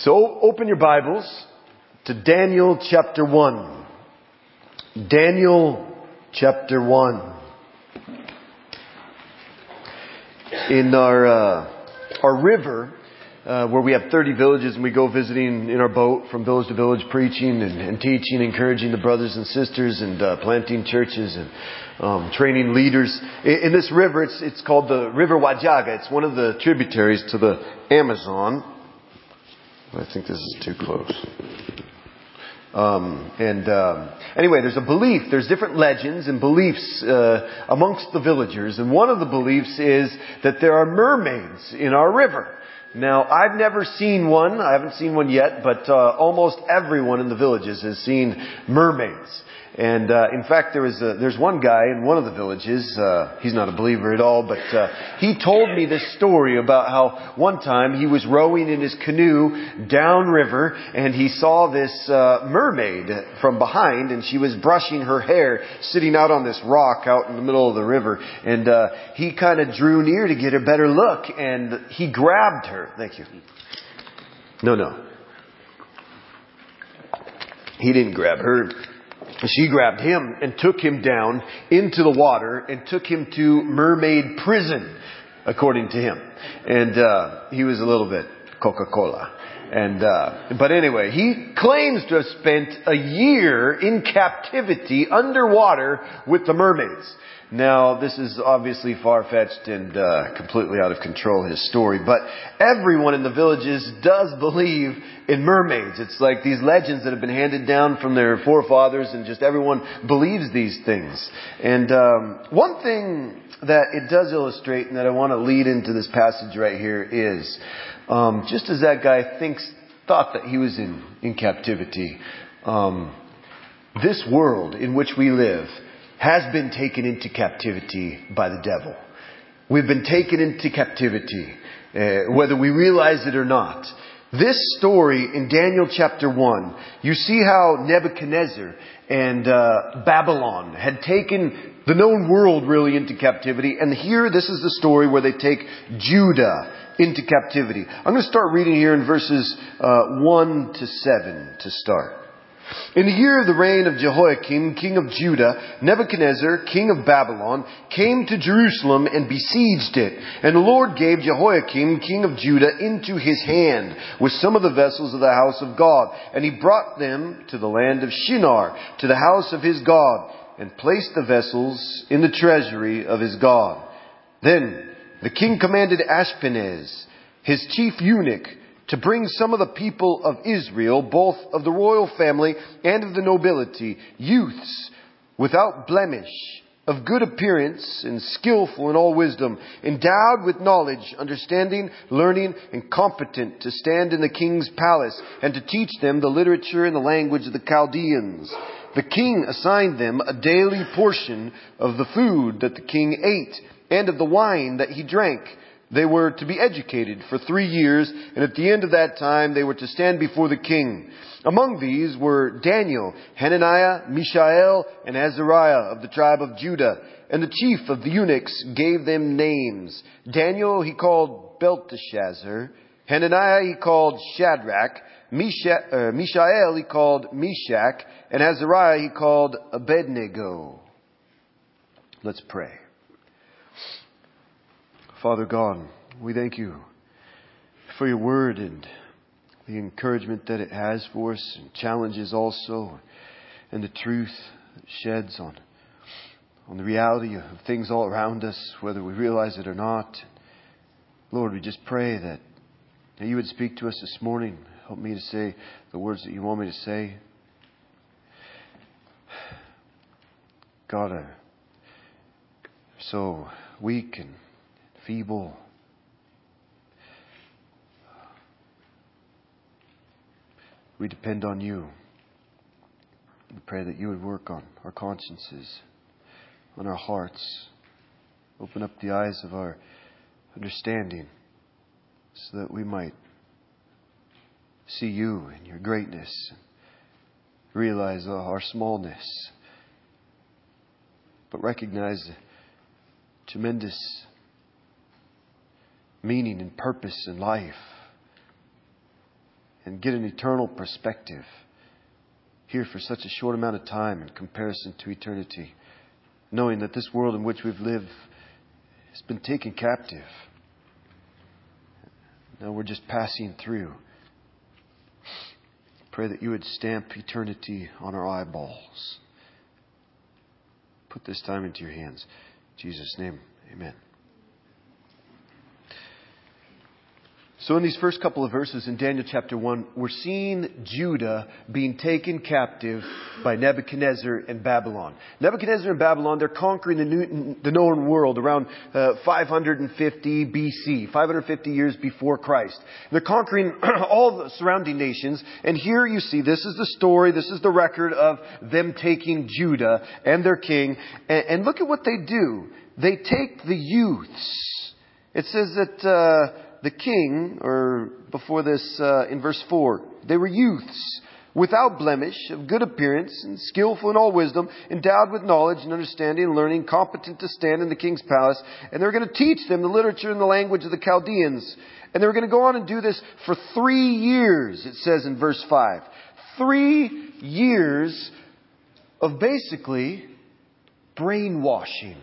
So open your Bibles to Daniel chapter 1. Daniel chapter 1. In our river, where we have 30 villages and we go visiting in our boat from village to village, preaching and teaching, encouraging the brothers and sisters and planting churches and training leaders. In this river, it's called the River Wajaga. It's one of the tributaries to the Amazon. I think this is too close. Anyway, there's a belief, there's different legends and beliefs amongst the villagers. And one of the beliefs is that there are mermaids in our river. Now, I've never seen one. I haven't seen one yet, but almost everyone in the villages has seen mermaids. And in fact, there's one guy in one of the villages. He's not a believer at all, but he told me this story about how one time he was rowing in his canoe downriver, and he saw this mermaid from behind, and she was brushing her hair, sitting out on this rock out in the middle of the river. And he kind of drew near to get a better look, and he grabbed her. Thank you. No. He didn't grab her. She grabbed him and took him down into the water and took him to mermaid prison, according to him. And he was a little bit Coca-Cola. But anyway, he claims to have spent a year in captivity underwater with the mermaids. Now, this is obviously far-fetched and completely out of control, his story. But everyone in the villages does believe in mermaids. It's like these legends that have been handed down from their forefathers, and just everyone believes these things. And one thing that it does illustrate, and that I want to lead into this passage right here, is just as that guy thought that he was in captivity, this world in which we live has been taken into captivity by the devil. We've been taken into captivity, whether we realize it or not. This story in Daniel chapter 1, you see how Nebuchadnezzar and Babylon had taken the known world really into captivity. And here, this is the story where they take Judah into captivity. I'm going to start reading here in verses 1 to 7 to start. In the year of the reign of Jehoiakim, king of Judah, Nebuchadnezzar, king of Babylon, came to Jerusalem and besieged it. And the Lord gave Jehoiakim, king of Judah, into his hand with some of the vessels of the house of God. And he brought them to the land of Shinar, to the house of his God, and placed the vessels in the treasury of his God. Then the king commanded Ashpenaz, his chief eunuch, to bring some of the people of Israel, both of the royal family and of the nobility, youths without blemish, of good appearance and skillful in all wisdom, endowed with knowledge, understanding, learning, and competent to stand in the king's palace and to teach them the literature and the language of the Chaldeans. The king assigned them a daily portion of the food that the king ate and of the wine that he drank. They were to be educated for 3 years, and at the end of that time they were to stand before the king. Among these were Daniel, Hananiah, Mishael, and Azariah of the tribe of Judah. And the chief of the eunuchs gave them names. Daniel he called Belteshazzar, Hananiah he called Shadrach, Mishael he called Meshach, and Azariah he called Abednego. Let's pray. Father God, we thank you for your word and the encouragement that it has for us, and challenges also, and the truth it sheds on the reality of things all around us, whether we realize it or not. Lord, we just pray that you would speak to us this morning. Help me to say the words that you want me to say. God, I'm so weak and feeble. We depend on you. We pray that you would work on our consciences, on our hearts. Open up the eyes of our understanding so that we might see you and your greatness, realize our smallness, but recognize the tremendous meaning and purpose in life and get an eternal perspective here for such a short amount of time in comparison to eternity, knowing that this world in which we've lived has been taken captive. Now we're just passing through. Pray that you would stamp eternity on our eyeballs. Put this time into your hands. In Jesus' name, amen. So in these first couple of verses in Daniel chapter 1, we're seeing Judah being taken captive by Nebuchadnezzar and Babylon. Nebuchadnezzar and Babylon, they're conquering the known world around 550 BC, 550 years before Christ. They're conquering all the surrounding nations. And here you see, this is the story, this is the record of them taking Judah and their king. And look at what they do. They take the youths. It says that the king, or before this in verse 4, they were youths, without blemish, of good appearance, and skillful in all wisdom, endowed with knowledge and understanding and learning, competent to stand in the king's palace. And they were going to teach them the literature and the language of the Chaldeans. And they were going to go on and do this for 3 years, it says in verse 5. 3 years of basically brainwashing.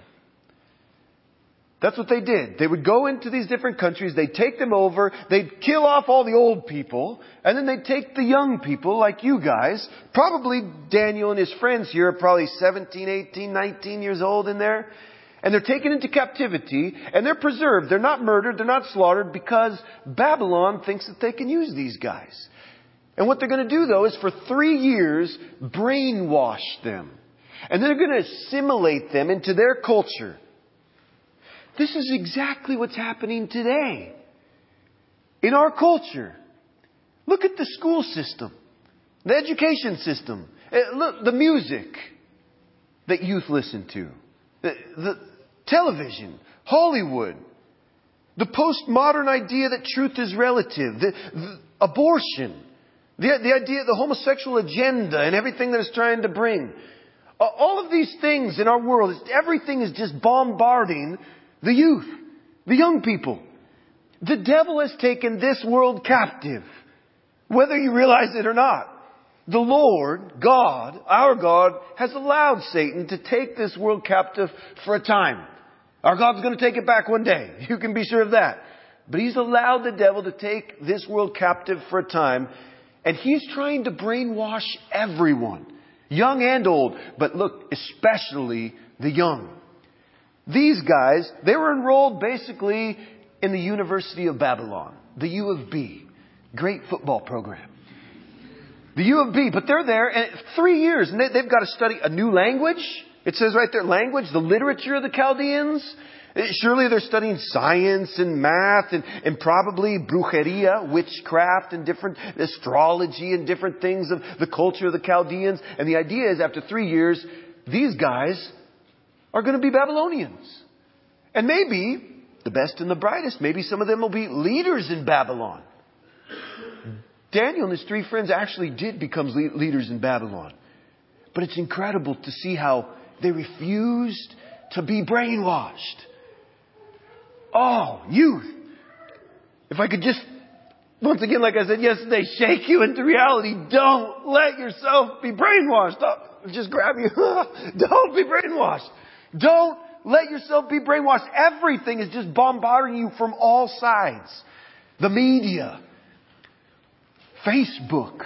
That's what they did. They would go into these different countries, they'd take them over, they'd kill off all the old people, and then they'd take the young people like you guys. Probably Daniel and his friends here are probably 17, 18, 19 years old in there. And they're taken into captivity, and they're preserved. They're not murdered, they're not slaughtered, because Babylon thinks that they can use these guys. And what they're going to do, though, is for 3 years, brainwash them. And then they're going to assimilate them into their culture. This is exactly what's happening today in our culture. Look at the school system, the education system, look, the music that youth listen to, the television, Hollywood, the postmodern idea that truth is relative, the abortion, the idea, the homosexual agenda and everything that it's trying to bring. All of these things in our world, everything is just bombarding the youth, the young people. The devil has taken this world captive, whether you realize it or not. The Lord, God, our God, has allowed Satan to take this world captive for a time. Our God's going to take it back one day. You can be sure of that. But He's allowed the devil to take this world captive for a time. And he's trying to brainwash everyone, young and old. But look, especially the young. These guys, they were enrolled basically in the University of Babylon, the U of B. Great football program. The U of B, but they're there and 3 years and they've got to study a new language. It says right there, language, the literature of the Chaldeans. Surely they're studying science and math and probably brujeria, witchcraft and different astrology and different things of the culture of the Chaldeans. And the idea is after 3 years, these guys are going to be Babylonians. And maybe the best and the brightest, maybe some of them will be leaders in Babylon. Daniel and his 3 friends actually did become leaders in Babylon. But it's incredible to see how they refused to be brainwashed. Oh, youth. If I could just, once again, like I said yesterday, shake you into reality. Don't let yourself be brainwashed. Don't just grab you. Don't be brainwashed. Don't let yourself be brainwashed. Everything is just bombarding you from all sides. The media, Facebook,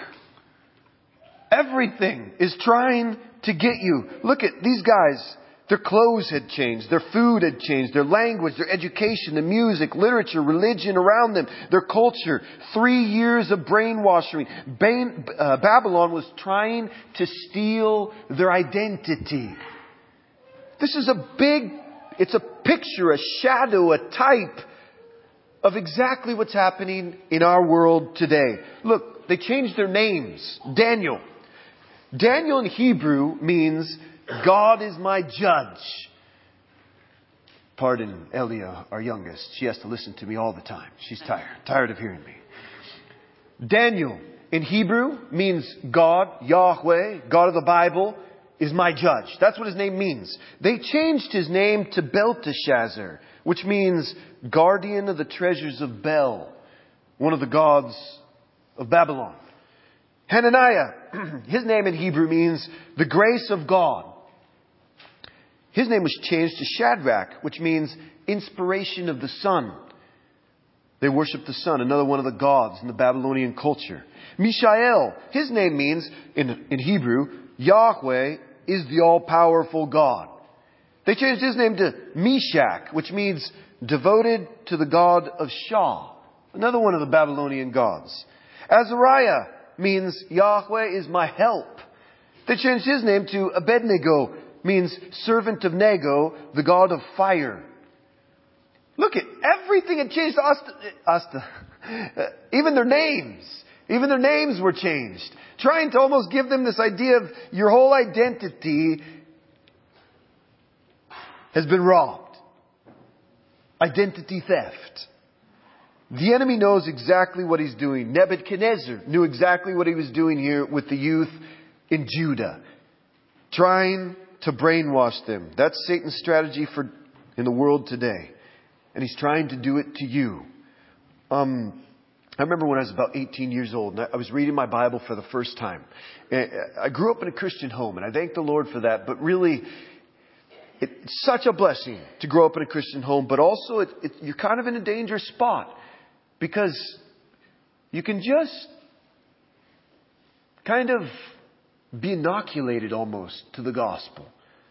everything is trying to get you. Look at these guys. Their clothes had changed. Their food had changed. Their language, their education, the music, literature, religion around them, their culture. 3 years of brainwashing. Babylon was trying to steal their identity. This is it's a picture, a shadow, a type of exactly what's happening in our world today. Look, they changed their names. Daniel. Daniel in Hebrew means God is my judge. Pardon Elia, our youngest. She has to listen to me all the time. She's tired of hearing me. Daniel in Hebrew means God, Yahweh, God of the Bible, is my judge. That's what his name means. They changed his name to Belteshazzar, which means guardian of the treasures of Bel, one of the gods of Babylon. Hananiah, his name in Hebrew means the grace of God. His name was changed to Shadrach, which means inspiration of the sun. They worship the sun, another one of the gods in the Babylonian culture. Mishael, his name means, in Hebrew, Yahweh is the all-powerful God. They changed his name to Meshach, which means devoted to the god of Shah, another one of the Babylonian gods. Azariah means Yahweh is my help. They changed his name to Abednego, means servant of Nego, the god of fire. Look at everything had changed to even their names. Even their names were changed. Trying to almost give them this idea of your whole identity has been robbed. Identity theft. The enemy knows exactly what he's doing. Nebuchadnezzar knew exactly what he was doing here with the youth in Judah. Trying to brainwash them. That's Satan's strategy in the world today. And he's trying to do it to you. I remember when I was about 18 years old, and I was reading my Bible for the first time. I grew up in a Christian home, and I thank the Lord for that. But really, it's such a blessing to grow up in a Christian home. But also, you're kind of in a dangerous spot. Because you can just kind of be inoculated almost to the gospel.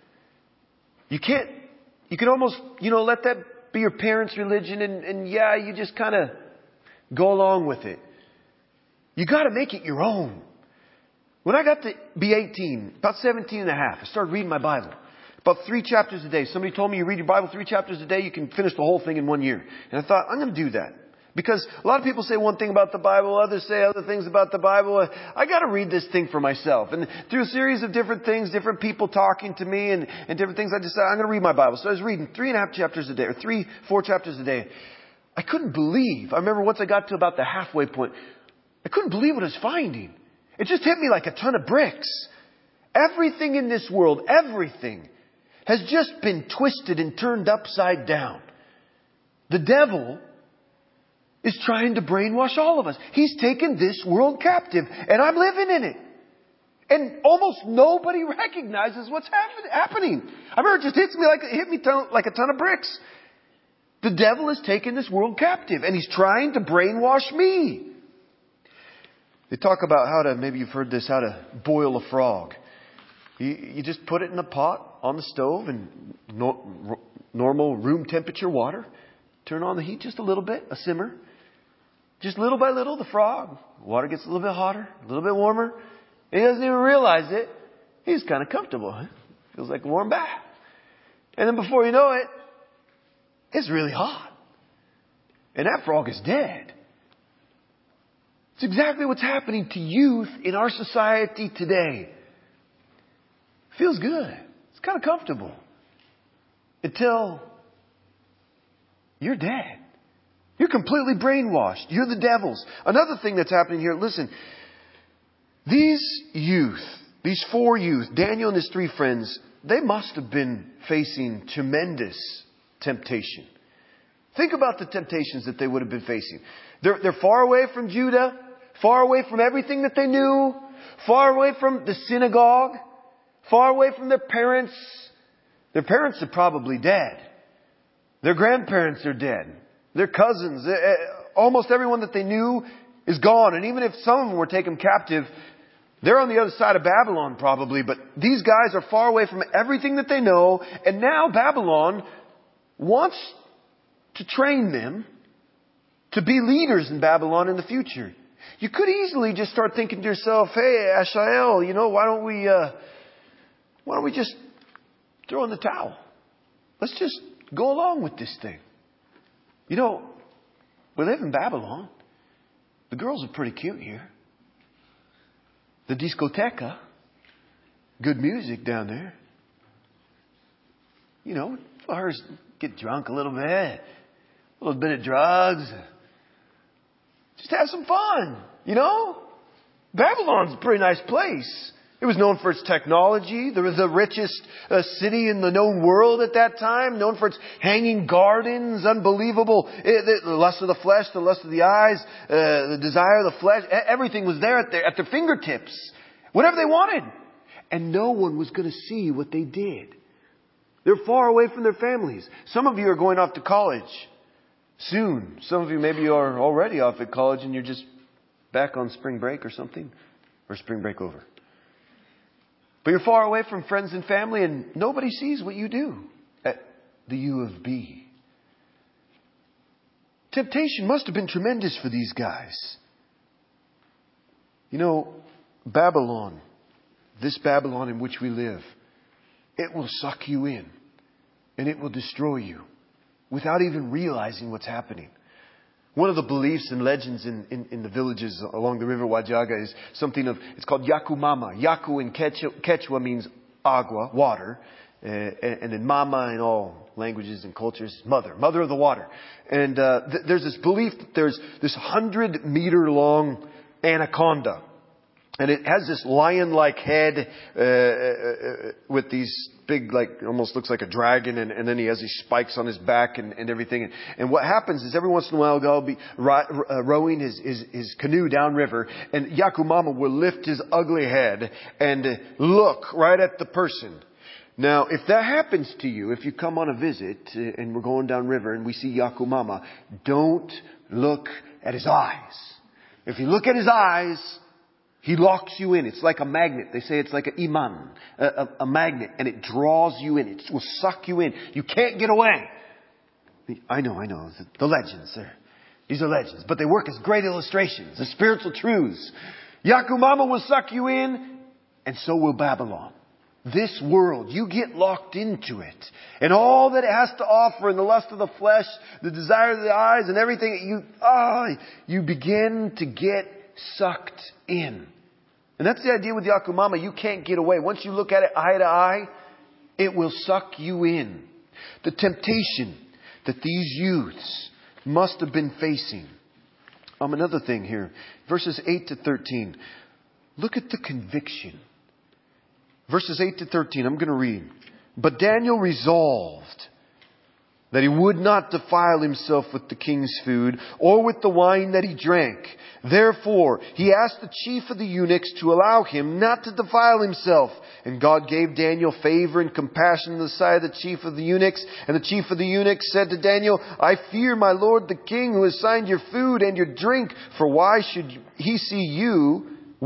You can almost, let that be your parents' religion and you just kind of go along with it. You got to make it your own. When I got to be 18, about 17 and a half, I started reading my Bible. About 3 chapters a day. Somebody told me you read your Bible 3 chapters a day, you can finish the whole thing in 1 year. And I thought, I'm going to do that. Because a lot of people say one thing about the Bible, others say other things about the Bible. I got to read this thing for myself. And through a series of different things, different people talking to me and different things, I decided I'm going to read my Bible. So I was reading 3.5 chapters a day, or 4 chapters a day. I couldn't believe. I remember once I got to about the halfway point, I couldn't believe what I was finding. It just hit me like a ton of bricks. Everything in this world, everything, has just been twisted and turned upside down. The devil is trying to brainwash all of us. He's taken this world captive, and I'm living in it. And almost nobody recognizes what's happening. I remember it just hit me like a ton of bricks. The devil has taken this world captive, and he's trying to brainwash me. They talk about maybe you've heard this, how to boil a frog. You just put it in a pot on the stove and normal room temperature water. Turn on the heat just a little bit, a simmer. Just little by little, the water gets a little bit hotter, a little bit warmer. And he doesn't even realize it. He's kind of comfortable. Huh? Feels like a warm bath. And then before you know it, it's really hot. And that frog is dead. It's exactly what's happening to youth in our society today. Feels good. It's kind of comfortable. Until you're dead. You're completely brainwashed. You're the devil's. Another thing that's happening here, listen. These 4 youth, Daniel and his 3 friends, they must have been facing tremendous temptation. Think about the temptations that they would have been facing. They're far away from Judah, far away from everything that they knew, far away from the synagogue, far away from their parents. Their parents are probably dead. Their grandparents are dead. Their cousins, almost everyone that they knew is gone. And even if some of them were taken captive, they're on the other side of Babylon probably. But these guys are far away from everything that they know. And now Babylon wants to train them to be leaders in Babylon in the future. You could easily just start thinking to yourself, hey, Ashael, why don't we just throw in the towel? Let's just go along with this thing. We live in Babylon. The girls are pretty cute here. The discoteca. Good music down there. Ours get drunk a little bit. A little bit of drugs. Just have some fun. Babylon's a pretty nice place. It was known for its technology. There was the richest city in the known world at that time, known for its hanging gardens, unbelievable. The lust of the flesh, the lust of the eyes, the desire of the flesh. Everything was there at their fingertips. Whatever they wanted. And no one was going to see what they did. They're far away from their families. Some of you are going off to college soon. Some of you maybe are already off at college and you're just back on spring break or something. Or spring break over. But you're far away from friends and family and nobody sees what you do at the U of B. Temptation must have been tremendous for these guys. You know, Babylon, this Babylon in which we live, it will suck you in and it will destroy you without even realizing what's happening. One of the beliefs and legends in the villages along the river Wajaga is something it's called Yaku Mama. Yaku in Quechua means agua, water. And then Mama in all languages and cultures is mother of the water. And there's this belief that there's this 100-meter long anaconda. And it has this lion-like head with these big, almost looks like a dragon. And then he has these spikes on his back and everything. And what happens is every once in a while, they'll be rowing his canoe downriver. And Yakumama will lift his ugly head and look right at the person. Now, if that happens to you, if you come on a visit and we're going downriver and we see Yakumama, don't look at his eyes. If you look at his eyes, he locks you in. It's like a magnet. They say it's like an iman, a magnet, and it draws you in. It will suck you in. You can't get away. I know. The legends. These are legends, but they work as great illustrations, as spiritual truths. Yakumama will suck you in, and so will Babylon. This world, you get locked into it. And all that it has to offer, and the lust of the flesh, the desire of the eyes, and everything, you begin to get sucked in. And that's the idea with Yakumama. You can't get away. Once you look at it eye to eye, it will suck you in. The temptation that these youths must have been facing. Another thing here. Verses 8 to 13. Look at the conviction. Verses 8 to 13. I'm going to read. But Daniel resolved that he would not defile himself with the king's food or with the wine that he drank. Therefore, he asked the chief of the eunuchs to allow him not to defile himself. And God gave Daniel favor and compassion in the sight of the chief of the eunuchs. And the chief of the eunuchs said to Daniel, I fear my lord the king who assigned your food and your drink. For why should he see you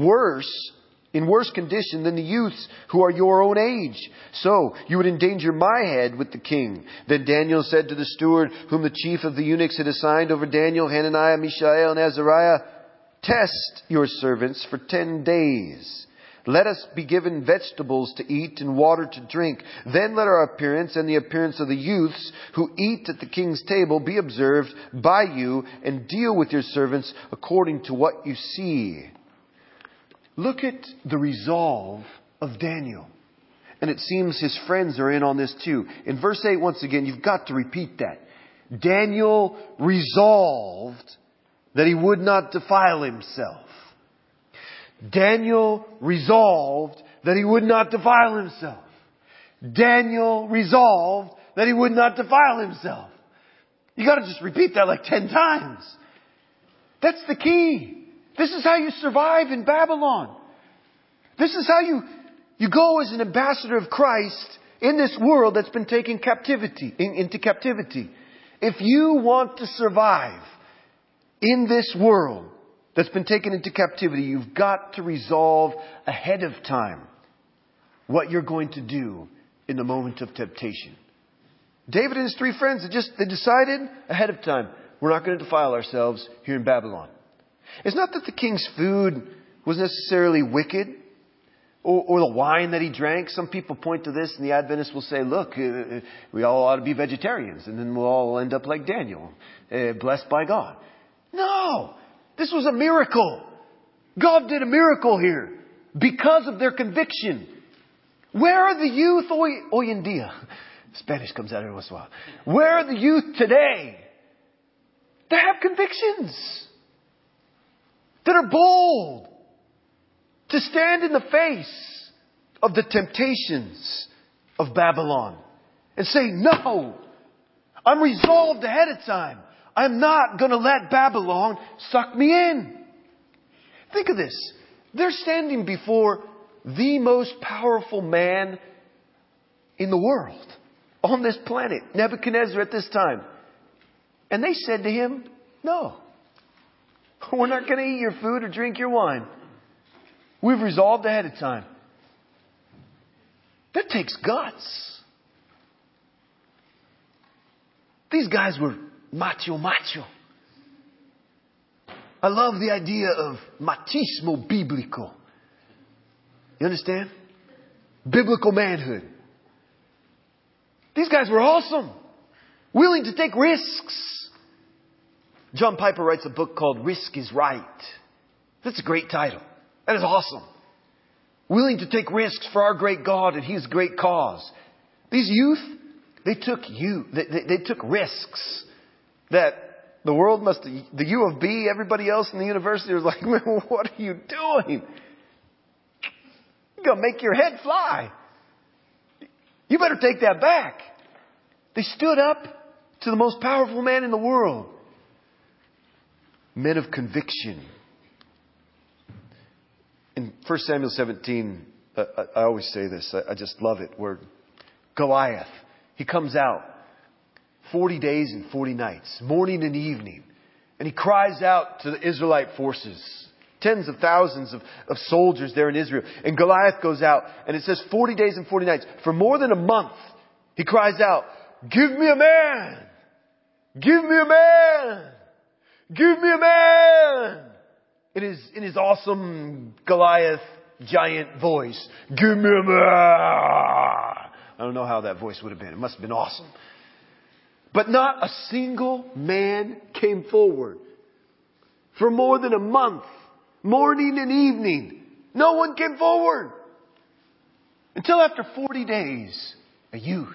in worse condition than the youths who are your own age? So you would endanger my head with the king. Then Daniel said to the steward whom the chief of the eunuchs had assigned over Daniel, Hananiah, Mishael, and Azariah, test your servants for 10 days. Let us be given vegetables to eat and water to drink. Then let our appearance and the appearance of the youths who eat at the king's table be observed by you, and deal with your servants according to what you see. Look at the resolve of Daniel. And it seems his friends are in on this too. In verse 8, once again, you've got to repeat that. Daniel resolved that he would not defile himself. Daniel resolved that he would not defile himself. Daniel resolved that he would not defile himself. You got to just repeat that like 10 times. That's the key. This is how you survive in Babylon. This is how you go as an ambassador of Christ in this world that's been taken into captivity. If you want to survive in this world that's been taken into captivity, you've got to resolve ahead of time what you're going to do in the moment of temptation. David and his 3 friends, they decided ahead of time, we're not going to defile ourselves here in Babylon. It's not that the king's food was necessarily wicked or the wine that he drank. Some people point to this and the Adventists will say, look, we all ought to be vegetarians and then we'll all end up like Daniel, blessed by God. No, this was a miracle. God did a miracle here because of their conviction. Where are the youth hoy en día? Spanish comes out every once in a while. Where are the youth today that have convictions? That are bold to stand in the face of the temptations of Babylon and say, no, I'm resolved ahead of time. I'm not going to let Babylon suck me in. Think of this. They're standing before the most powerful man in the world, on this planet, Nebuchadnezzar at this time. And they said to him, no, we're not going to eat your food or drink your wine. We've resolved ahead of time. That takes guts. These guys were macho. I love the idea of machismo biblico. You understand? Biblical manhood. These guys were awesome. Willing to take risks. John Piper writes a book called Risk is Right. That's a great title. That is awesome. Willing to take risks for our great God and His great cause. These youth, they took risks that the world the U of B, everybody else in the university was like, man, what are you doing? You're going to make your head fly. You better take that back. They stood up to the most powerful man in the world. Men of conviction. In 1 Samuel 17, I always say this, I just love it, where Goliath, he comes out 40 days and 40 nights, morning and evening, and he cries out to the Israelite forces, tens of thousands of soldiers there in Israel. And Goliath goes out, and it says 40 days and 40 nights. For more than a month, he cries out, give me a man! Give me a man! Give me a man! In his awesome Goliath giant voice. Give me a man! I don't know how that voice would have been. It must have been awesome. But not a single man came forward. For more than a month, morning and evening, no one came forward. Until after 40 days, a youth,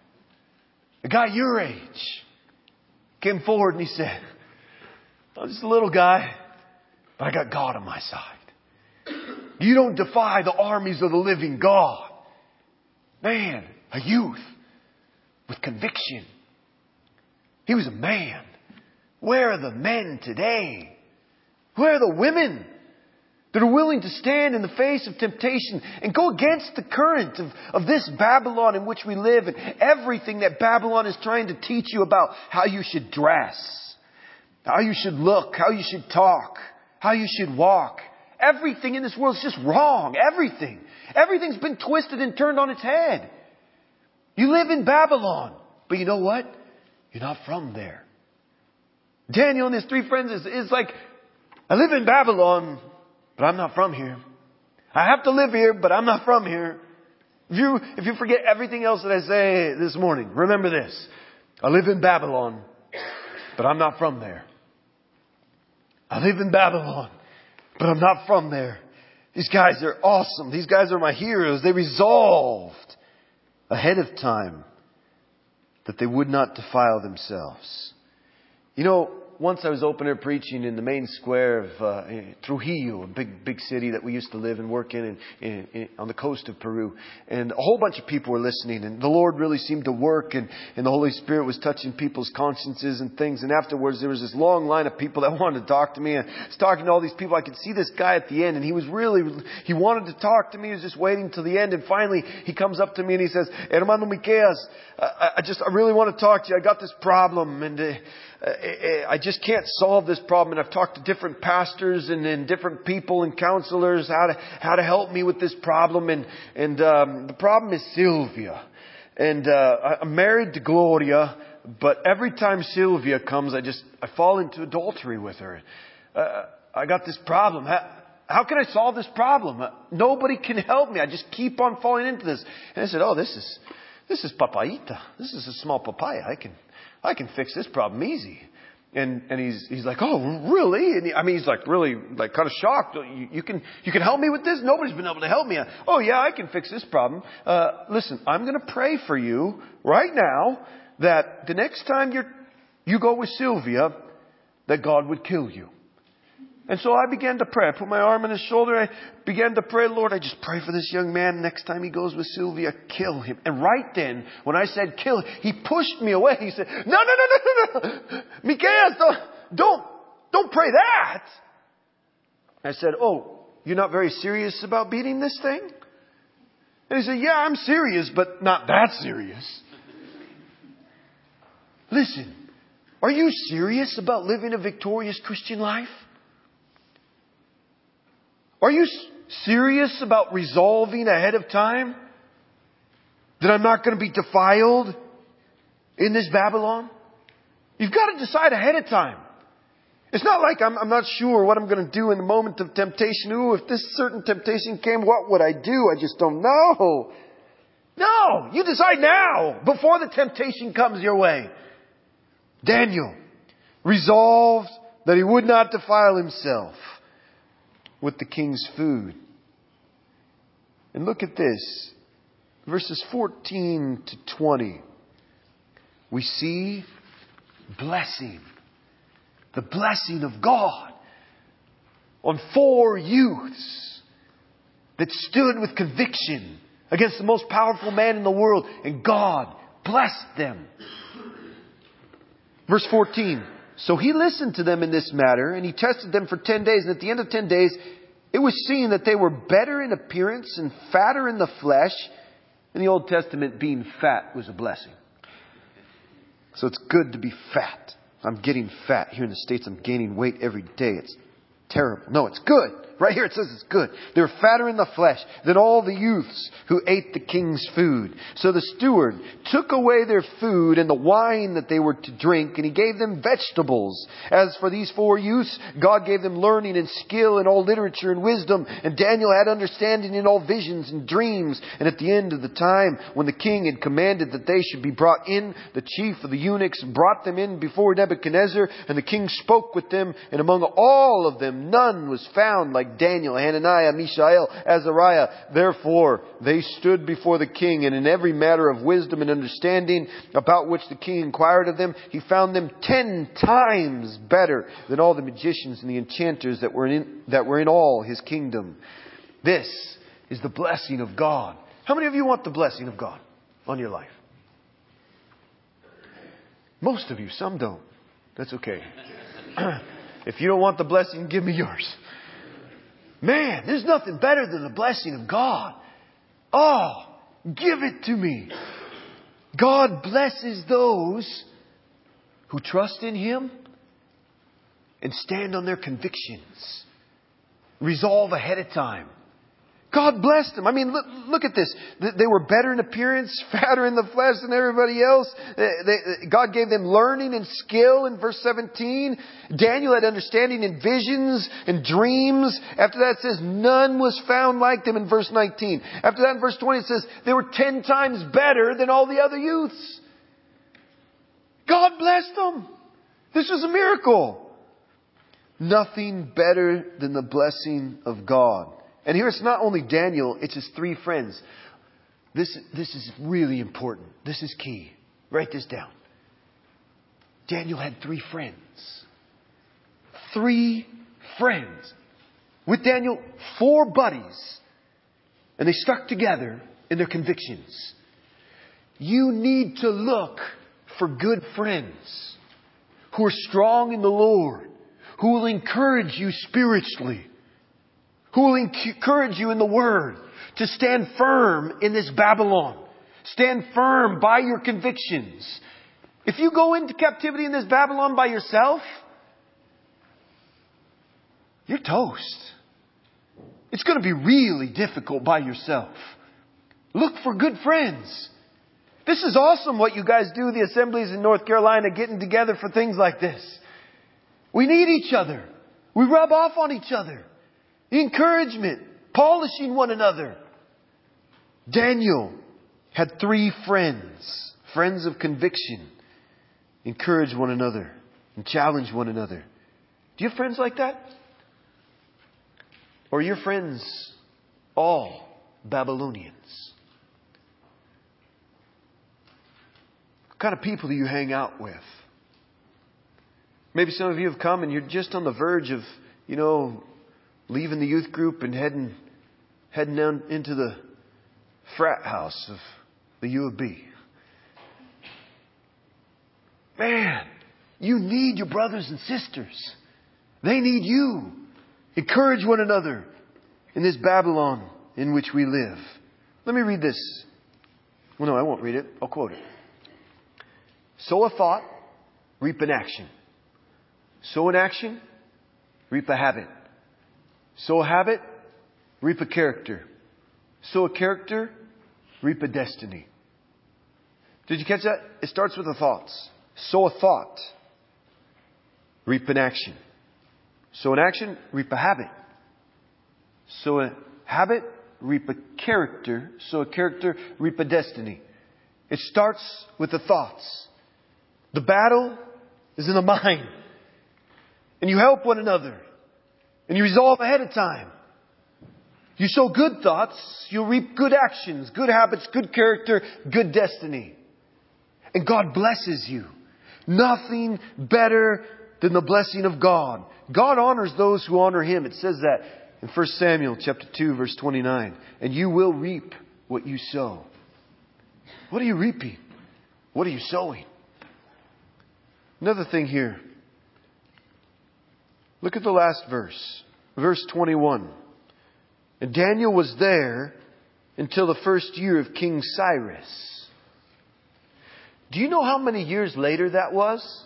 a guy your age, came forward and he said, I'm just a little guy, but I got God on my side. You don't defy the armies of the living God. Man, a youth with conviction. He was a man. Where are the men today? Where are the women that are willing to stand in the face of temptation and go against the current of this Babylon in which we live and everything that Babylon is trying to teach you about how you should dress, how you should look, how you should talk, how you should walk. Everything in this world is just wrong. Everything. Everything's been twisted and turned on its head. You live in Babylon. But you know what? You're not from there. Daniel and his three friends is like, I live in Babylon, but I'm not from here. I have to live here, but I'm not from here. If you forget everything else that I say this morning, remember this. I live in Babylon, but I'm not from there. I live in Babylon, but I'm not from there. These guys are awesome. These guys are my heroes. They resolved ahead of time that they would not defile themselves. You know, once I was open air preaching in the main square of Trujillo, a big city that we used to live and work in on the coast of Peru. And a whole bunch of people were listening. And the Lord really seemed to work. And the Holy Spirit was touching people's consciences and things. And afterwards, there was this long line of people that wanted to talk to me. And I was talking to all these people. I could see this guy at the end. And he wanted to talk to me. He was just waiting till the end. And finally, he comes up to me and he says, Hermano Miqueas, I really want to talk to you. I got this problem. And I just can't solve this problem. And I've talked to different pastors and different people and counselors how to help me with this problem. And the problem is Sylvia. And I'm married to Gloria, but every time Sylvia comes, I fall into adultery with her. I got this problem. How can I solve this problem? Nobody can help me. I just keep on falling into this. And I said, oh, this is papayita. This is a small papaya. I can fix this problem easy. And he's like, oh, really? And he's like really like kind of shocked. You can help me with this? Nobody's been able to help me. Oh yeah, I can fix this problem. Listen, I'm going to pray for you right now that the next time you go with Sylvia, that God would kill you. And so I began to pray. I put my arm on his shoulder. I began to pray, Lord, I just pray for this young man. Next time he goes with Sylvia, kill him. And right then, when I said kill, he pushed me away. He said, no. Michaeas, don't pray that. I said, oh, you're not very serious about beating this thing? And he said, yeah, I'm serious, but not that serious. Listen, are you serious about living a victorious Christian life? Are you serious about resolving ahead of time that I'm not going to be defiled in this Babylon? You've got to decide ahead of time. It's not like I'm not sure what I'm going to do in the moment of temptation. Ooh, if this certain temptation came, what would I do? I just don't know. No, you decide now before the temptation comes your way. Daniel resolved that he would not defile himself with the king's food. And look at this. Verses 14 to 20. We see blessing. The blessing of God on 4 youths that stood with conviction against the most powerful man in the world. And God blessed them. Verse 14. So he listened to them in this matter, and he tested them for 10 days. And at the end of 10 days, it was seen that they were better in appearance and fatter in the flesh. In the Old Testament, being fat was a blessing. So it's good to be fat. I'm getting fat. Here in the States, I'm gaining weight every day. It's terrible. No, it's good. Right here it says it's good. They were fatter in the flesh than all the youths who ate the king's food. So the steward took away their food and the wine that they were to drink, and he gave them vegetables. As for these 4 youths, God gave them learning and skill in all literature and wisdom. And Daniel had understanding in all visions and dreams. And at the end of the time, when the king had commanded that they should be brought in, the chief of the eunuchs brought them in before Nebuchadnezzar. And the king spoke with them. And among all of them, none was found like Daniel, Hananiah, Mishael, Azariah. Therefore, they stood before the king, and in every matter of wisdom and understanding about which the king inquired of them, he found them 10 times better than all the magicians and the enchanters that were in all his kingdom. This is the blessing of God. How many of you want the blessing of God on your life? Most of you, some don't. That's okay. If you don't want the blessing, give me yours. Man, there's nothing better than the blessing of God. Oh, give it to me. God blesses those who trust in Him and stand on their convictions. Resolve ahead of time. God blessed them. I mean, look at this. They were better in appearance, fatter in the flesh than everybody else. God gave them learning and skill in verse 17. Daniel had understanding in visions and dreams. After that it says, none was found like them in verse 19. After that in verse 20 it says, they were 10 times better than all the other youths. God blessed them. This was a miracle. Nothing better than the blessing of God. And here it's not only Daniel, it's his 3 friends. This is really important. This is key. Write this down. Daniel had 3 friends. 3 friends. With Daniel, 4 buddies. And they stuck together in their convictions. You need to look for good friends who are strong in the Lord, who will encourage you spiritually, who will encourage you in the Word to stand firm in this Babylon. Stand firm by your convictions. If you go into captivity in this Babylon by yourself, you're toast. It's going to be really difficult by yourself. Look for good friends. This is awesome what you guys do, the assemblies in North Carolina, getting together for things like this. We need each other. We rub off on each other. Encouragement, polishing one another. Daniel had 3 friends, friends of conviction. Encourage one another and challenge one another. Do you have friends like that? Or are your friends all Babylonians? What kind of people do you hang out with? Maybe some of you have come and you're just on the verge of leaving the youth group and heading down into the frat house of the U of B. Man, you need your brothers and sisters. They need you. Encourage one another in this Babylon in which we live. Let me read this. Well, no, I won't read it. I'll quote it. Sow a thought, reap an action. Sow an action, reap a habit. Sow a habit, reap a character. Sow a character, reap a destiny. Did you catch that? It starts with the thoughts. Sow a thought, reap an action. Sow an action, reap a habit. Sow a habit, reap a character. Sow a character, reap a destiny. It starts with the thoughts. The battle is in the mind. And you help one another. And you resolve ahead of time. You sow good thoughts, you'll reap good actions, good habits, good character, good destiny. And God blesses you. Nothing better than the blessing of God. God honors those who honor Him. It says that in 1 Samuel chapter 2, verse 29. And you will reap what you sow. What are you reaping? What are you sowing? Another thing here. Look at the last verse. Verse 21. And Daniel was there until the first year of King Cyrus. Do you know how many years later that was?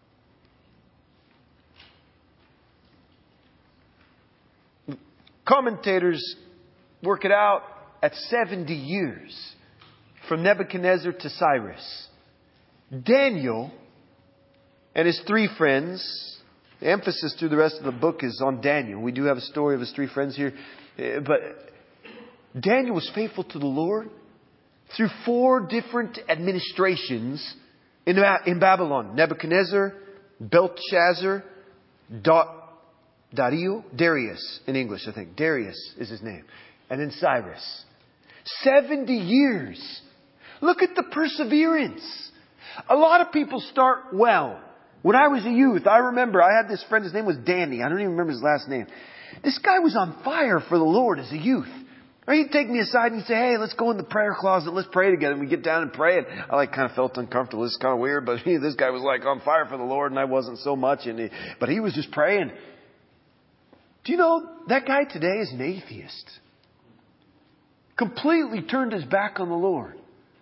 Commentators work it out at 70 years from Nebuchadnezzar to Cyrus. Daniel and his three friends, the emphasis through the rest of the book is on Daniel. We do have a story of his three friends here. But Daniel was faithful to the Lord through 4 different administrations in Babylon. Nebuchadnezzar, Belshazzar, Darius in English, I think. Darius is his name. And then Cyrus. 70 years. Look at the perseverance. A lot of people start well. When I was a youth, I remember I had this friend, his name was Danny. I don't even remember his last name. This guy was on fire for the Lord as a youth. Or he'd take me aside and he'd say, hey, let's go in the prayer closet. Let's pray together. And we get down and pray. And I kind of felt uncomfortable. This is kind of weird. But this guy was like on fire for the Lord and I wasn't so much. But he was just praying. Do you know that guy today is an atheist? Completely turned his back on the Lord.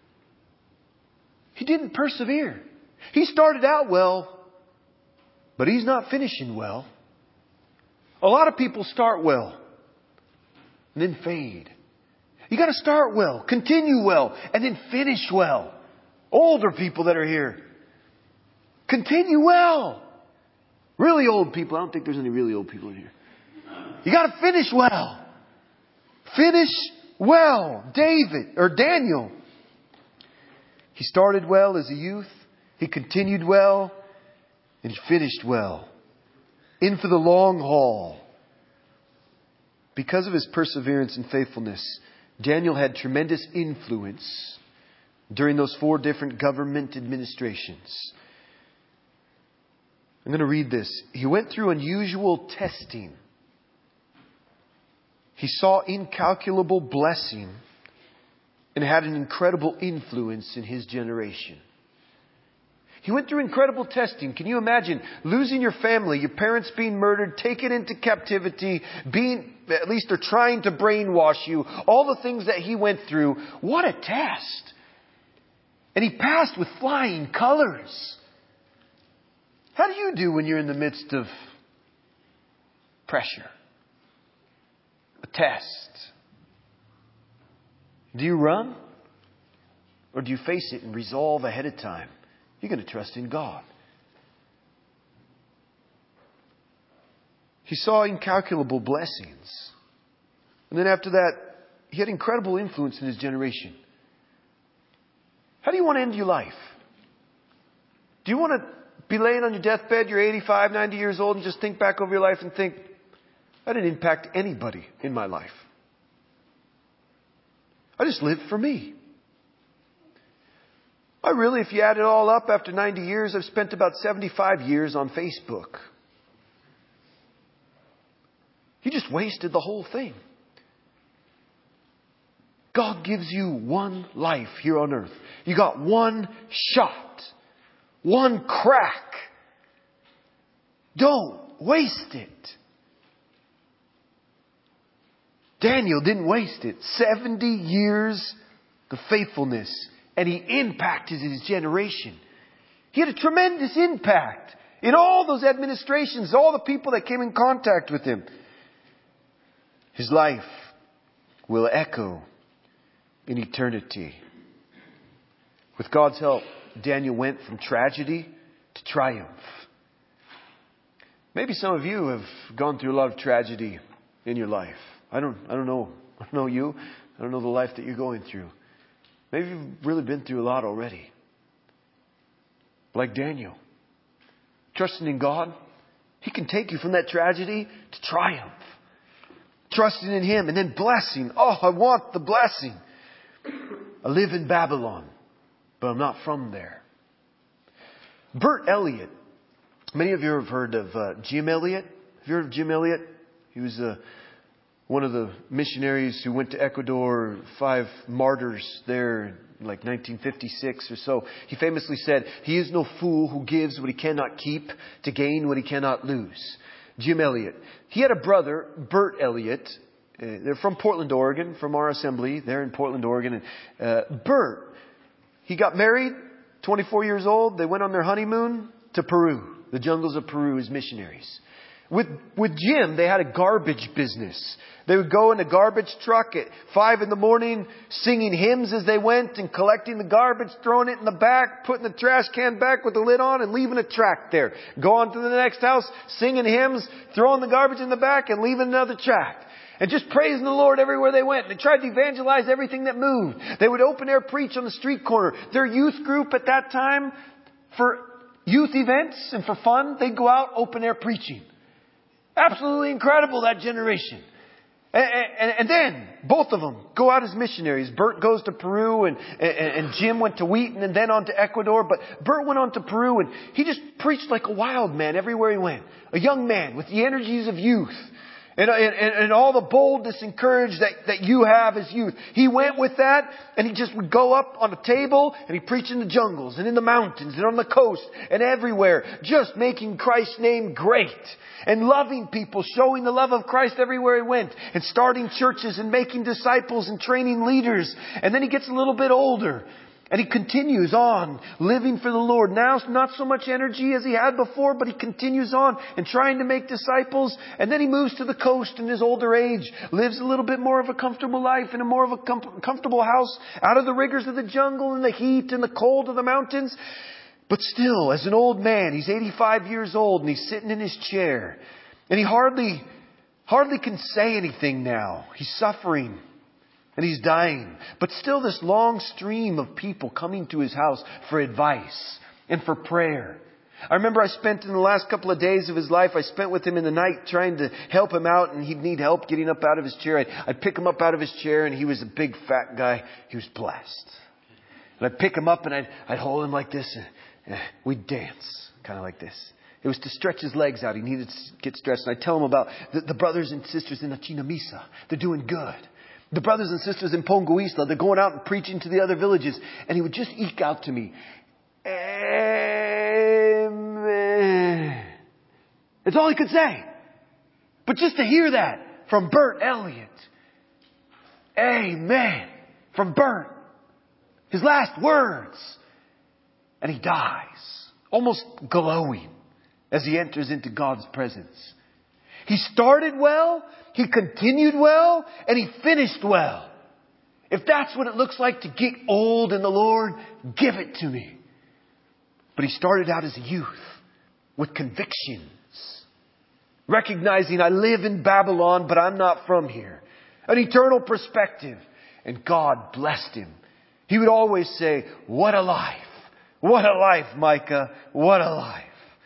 He didn't persevere. He started out well, but he's not finishing well. A lot of people start well and then fade. You got to start well, continue well, and then finish well. Older people that are here, continue well. Really old people, I don't think there's any really old people in here. You got to finish well. Finish well. Daniel. He started well as a youth. He continued well. And he finished well. In for the long haul. Because of his perseverance and faithfulness, Daniel had tremendous influence during those 4 different government administrations. I'm going to read this. He went through unusual testing. He saw incalculable blessing and had an incredible influence in his generation. He went through incredible testing. Can you imagine losing your family, your parents being murdered, taken into captivity, at least they're trying to brainwash you, all the things that he went through. What a test. And he passed with flying colors. How do you do when you're in the midst of pressure? A test. Do you run? Or do you face it and resolve ahead of time? You're going to trust in God. He saw incalculable blessings. And then after that, he had incredible influence in his generation. How do you want to end your life? Do you want to be laying on your deathbed, you're 85, 90 years old, and just think back over your life and think, I didn't impact anybody in my life. I just lived for me. If you add it all up, after 90 years, I've spent about 75 years on Facebook. You just wasted the whole thing. God gives you one life here on earth. You got one shot. One crack. Don't waste it. Daniel didn't waste it. 70 years of faithfulness. And he impacted his generation. He had a tremendous impact in all those administrations, all the people that came in contact with him. His life will echo in eternity. With God's help, Daniel went from tragedy to triumph. Maybe some of you have gone through a lot of tragedy in your life. I don't know. I don't know you. I don't know the life that you're going through. Maybe you've really been through a lot already. Like Daniel. Trusting in God, He can take you from that tragedy to triumph. Trusting in Him and then blessing. Oh, I want the blessing. I live in Babylon, but I'm not from there. Bert Elliott. Many of you have heard of Jim Elliot. Have you heard of Jim Elliot? He was one of the missionaries who went to Ecuador, 5 martyrs there in like 1956 or so. He famously said, "He is no fool who gives what he cannot keep to gain what he cannot lose." Jim Elliot. He had a brother, Bert Elliott. They're from Portland, Oregon, from our assembly there in Portland, Oregon. And Bert, he got married, 24 years old. They went on their honeymoon to Peru, the jungles of Peru as missionaries. With Jim, they had a garbage business. They would go in a garbage truck at 5 a.m, singing hymns as they went and collecting the garbage, throwing it in the back, putting the trash can back with the lid on and leaving a tract there. Go on to the next house, singing hymns, throwing the garbage in the back and leaving another tract. And just praising the Lord everywhere they went. They tried to evangelize everything that moved. They would open air preach on the street corner. Their youth group at that time, for youth events and for fun, they'd go out open air preaching. Absolutely incredible, that generation. And then, both of them go out as missionaries. Bert goes to Peru and Jim went to Wheaton and then on to Ecuador. But Bert went on to Peru and he just preached like a wild man everywhere he went. A young man with the energies of youth. And all the boldness and courage that you have as youth. He went with that and he just would go up on a table and he preached in the jungles and in the mountains and on the coast and everywhere. Just making Christ's name great. And loving people, showing the love of Christ everywhere he went. And starting churches and making disciples and training leaders. And then he gets a little bit older. And he continues on living for the Lord. Now, not so much energy as he had before, but he continues on and trying to make disciples. And then he moves to the coast in his older age. Lives a little bit more of a comfortable life in a more of a comfortable house. Out of the rigors of the jungle and the heat and the cold of the mountains. But still, as an old man, he's 85 years old and he's sitting in his chair. And he hardly can say anything now. He's suffering. And he's dying. But still this long stream of people coming to his house for advice and for prayer. I remember I spent in the last couple of days of his life, I spent with him in the night trying to help him out and he'd need help getting up out of his chair. I'd pick him up out of his chair and he was a big fat guy. He was blessed. And I'd pick him up and I'd hold him like this and we'd dance kind of like this. It was to stretch his legs out. He needed to get stretched. And I'd tell him about the brothers and sisters in Achina Misa. They're doing good. The brothers and sisters in Pongo Isla, they're going out and preaching to the other villages. And he would just eke out to me, "Amen." That's all he could say. But just to hear that from Bert Elliott. Amen. From Bert. His last words. And he dies. Almost glowing as he enters into God's presence. He started well, he continued well, and he finished well. If that's what it looks like to get old in the Lord, give it to me. But he started out as a youth with convictions. Recognizing I live in Babylon, but I'm not from here. An eternal perspective. And God blessed him. He would always say, "What a life. What a life, Micah. What a life."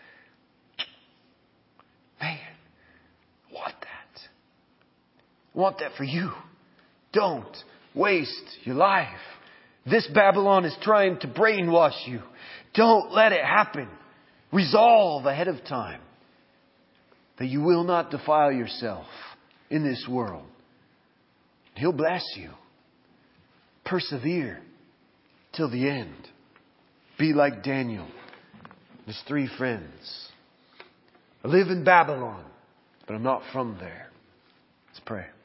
Man. I want that for you. Don't waste your life. This Babylon is trying to brainwash you. Don't let it happen. Resolve ahead of time that you will not defile yourself in this world. He'll bless you. Persevere till the end. Be like Daniel, his 3 friends. I live in Babylon, but I'm not from there. Let's pray.